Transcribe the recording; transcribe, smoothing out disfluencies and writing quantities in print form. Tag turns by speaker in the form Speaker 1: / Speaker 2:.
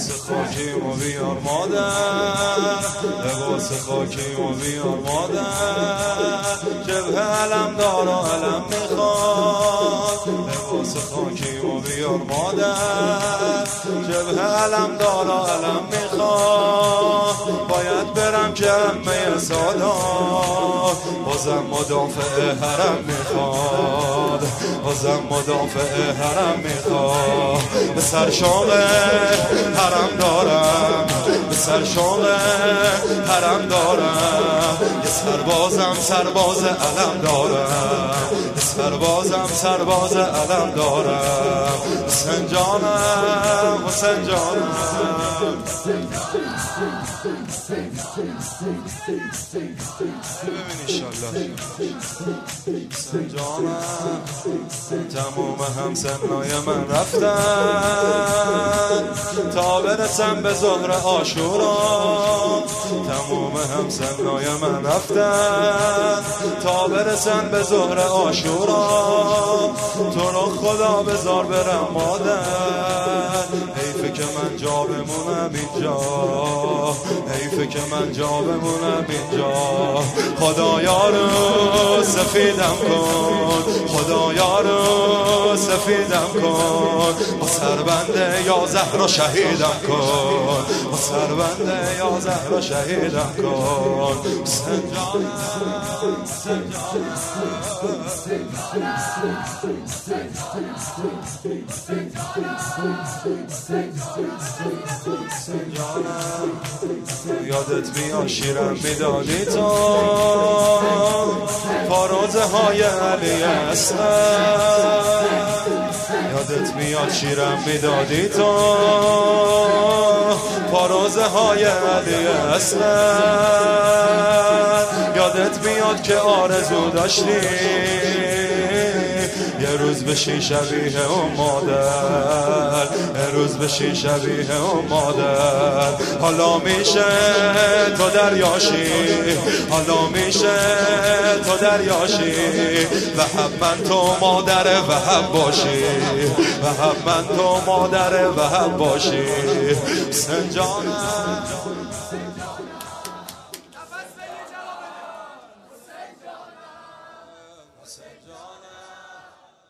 Speaker 1: لباس خاکیم و بیار مادر، لباس خاکیم و بیار مادر، جبهه علم دار و علم میخواد. لباس خاکیم و بیار مادر، جبهه علم دار و علم میخواد. باید برم جمعه سادات، بازم مدافع حرم میخواد، بازم مدافع حرم میخواد. به سرشاق حرم دارم، به سرشاق حرم دارم، یه سربازم سرباز علم دارم، یه سربازم سرباز علم دارم. حسین جانم، حسین جانم، ببین ایشالله حسین جانم. تموم همسنای من رفتن تا برسم به ظهر عاشورا، تموم همسنای من رفتن تا برسن به ظهر عاشورا. تو رو خدا بذار برم مادر، حیفه که من جا بمونم اینجا، حیفه که من جا بمونم اینجا. خدایا رو سفیدم کن، خدایا رو سفیدم کن، با سربند یا زهرا شهیدم کن، با سربند یا زهرا شهیدم کن. حسین جانم، حسین جانم، یادت میاد شیرم میدادی تو، فاروزه های علی اصغر. یادت میاد شیرم میدادی تو، فاروزه های علی اصغر. یادت میاد که آرزو داشتی یه روز بشی شبیه اون مادر، یه روز بشی شبیه اون مادر. حالا میشه تو دریاشی، حالا میشه تو دریاشی، و هم من تو مادر و هم باشی، و هم من تو مادر و هم باشی. حسین جانم.